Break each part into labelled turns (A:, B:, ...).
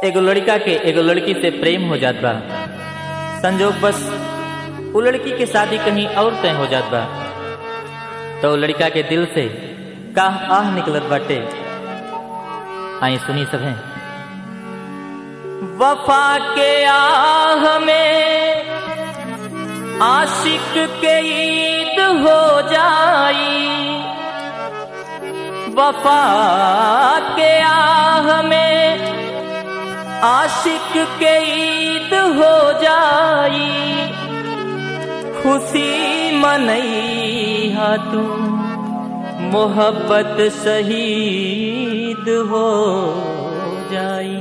A: एगो लड़का के एगो लड़की से प्रेम हो जात बा। संजोग बस वो लड़की के शादी कहीं और तय हो जात बा तो वो लड़का के दिल से का आह निकलत बाटे। आई सुनी सब है। वफा के आह में आशिक के ईद हो जाई, वफा के आह में आशिक के ईद हो जाई। खुशी मनैहा तू मोहब्बत शहीद हो जाई।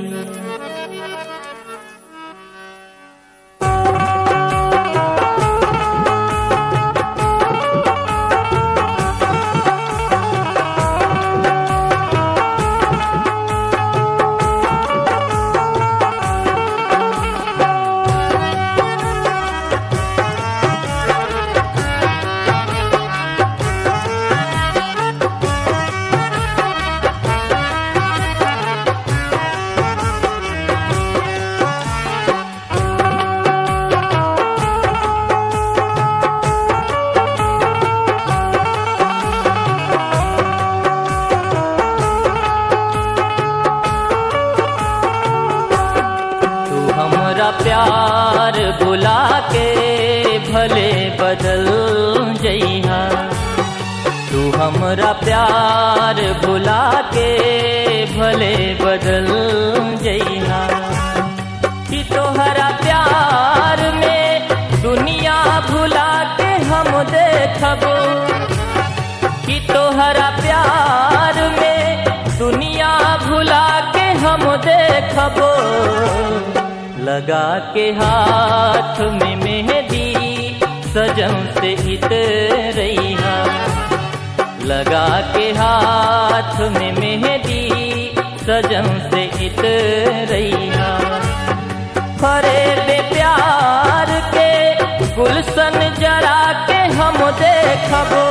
A: प्यार बुला के भले बदल जइहा, तू हमरा प्यार बुला के भले बदल जइहा। कि तोहरा प्यार में दुनिया भुला के हम देखबो, कि तोहरा प्यार में दुनिया भुला के हम देखबो। लगा के हाथ में मेहंदी सजन से इतरैहा, लगा के हाथ में मेहंदी सजन से इतरैहा। फरेब प्यार के गुलशन जरा के हम देखबो,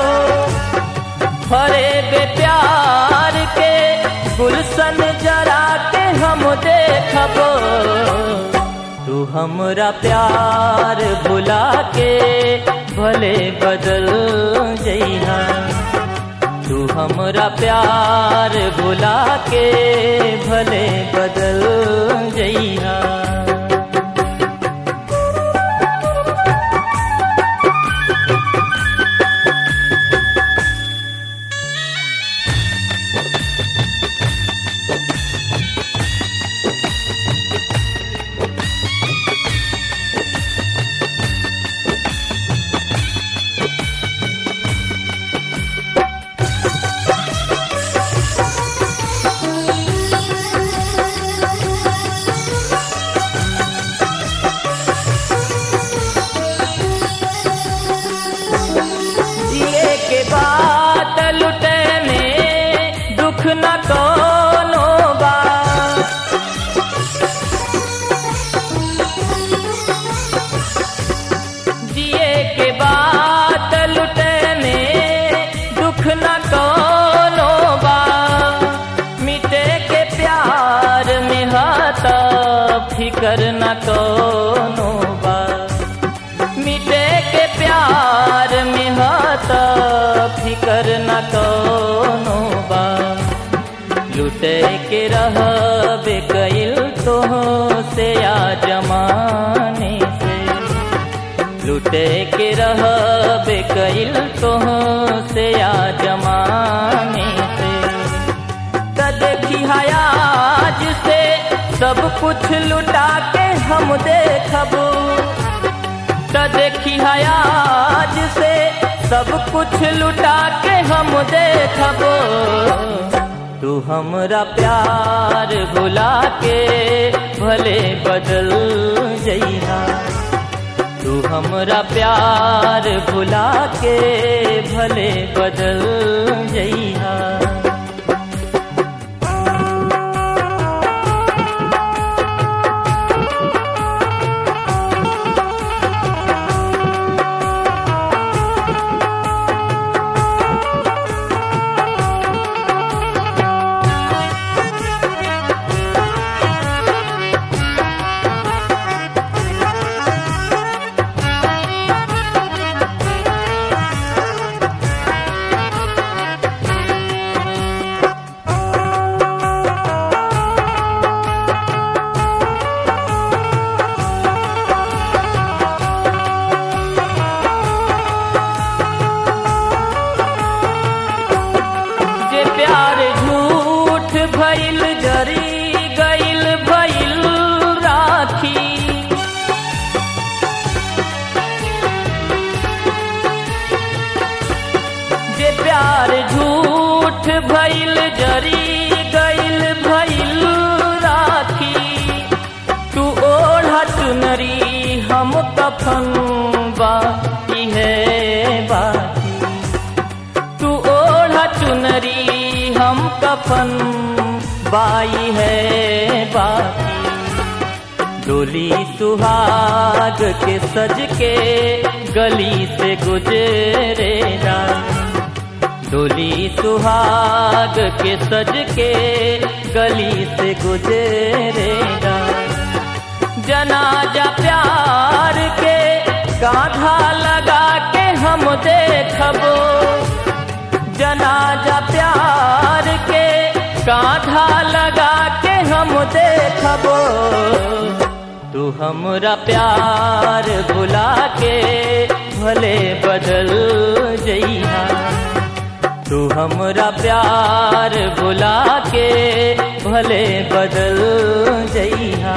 A: फरेब प्यार के गुलशन जरा के हम देखबो। तू हमरा प्यार भुला के भले बदल जइहा, तू हमरा प्यार भुला के भले बदल जइहा। बात लुटे में दुख न कोनो बा, जिए के बात लुटे में दुख न कोनो बा। मिटे के प्यार में हाथ फिकर न कोनो बा, मिटे के प्यार में हाथ फिकर न कोनो बा। लुटे के रहबे कइल तो से या जमाने से, लुटे के रहबे कइल तो से या जमाने से। त देखी आज से सब कुछ लुटा के हम देखबो, त देखी आज से सब कुछ लुटा के हम देखबो। तू हमरा प्यार भुला के भले बदल जइहा, तू हमरा प्यार भुला के भले बदल जइहा। गइल जरी गइल भइल राखी, तू ओढ़ा चुनरी हम कफन बाकी है बाकी, तू ओढ़ा चुनरी हम कफन बाई है बाकी। डोली सुहाग के सज के गली से गुजरेगा, डोली सुहाग के सज के गली से गुजरेगा। जनाजा प्यार के कांधा लगा के हम देखबो, जनाजा प्यार के कांधा लगा के हम देखबो। तू हमरा प्यार भुला के भले बदल जइहा, तू हमरा प्यार भुला के भले बदल जइहा।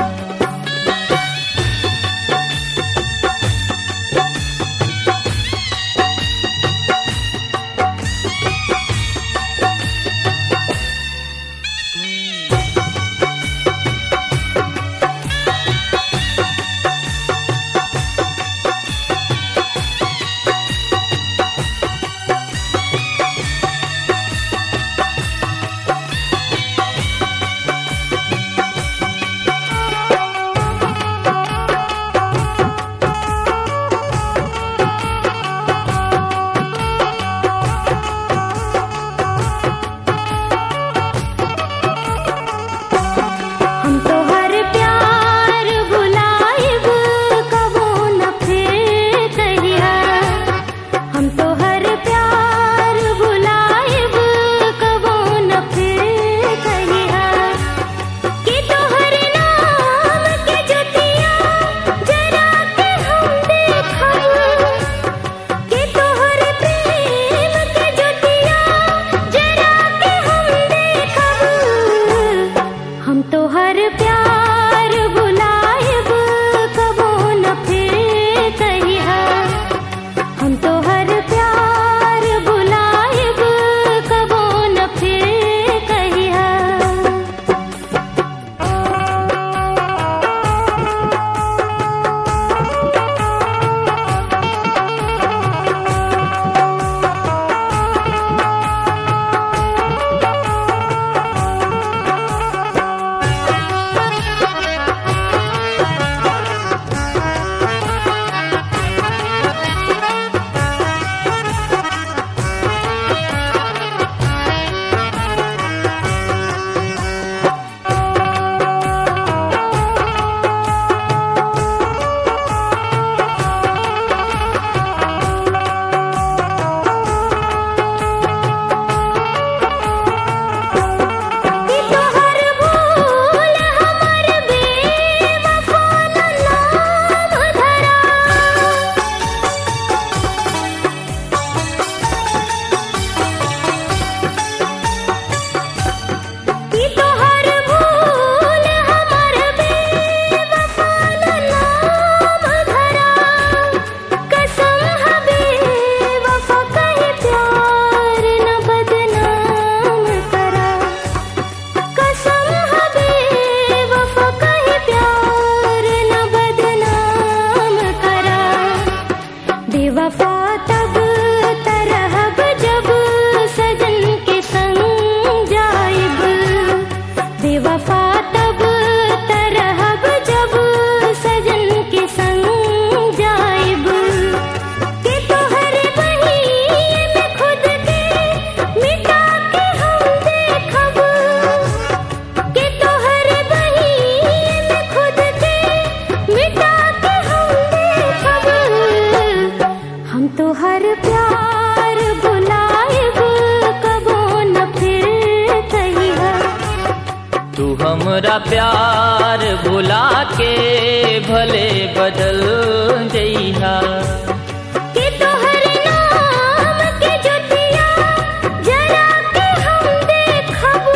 B: हमरा प्यार भुला के भले बदल जइहा।
C: कि तोहरे नाम के ज्योतिया जरा के हम देखब,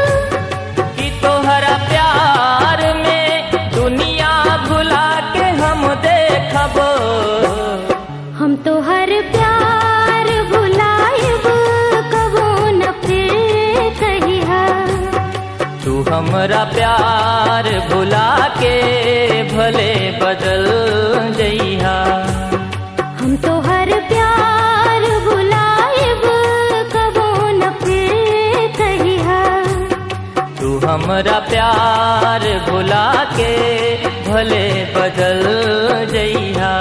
B: कि तोहरा प्यार में दुनिया भुला के हम देखब।
C: हम तोहर प्यार भुलाएब कबो न फिर
A: हमरा प्यार भुला के भले बदल जइहा।
C: हम तो हर प्यार भुलाएब कबो न फिर कहिहा।
A: तू हमरा प्यार भुला के भले बदल जइहा।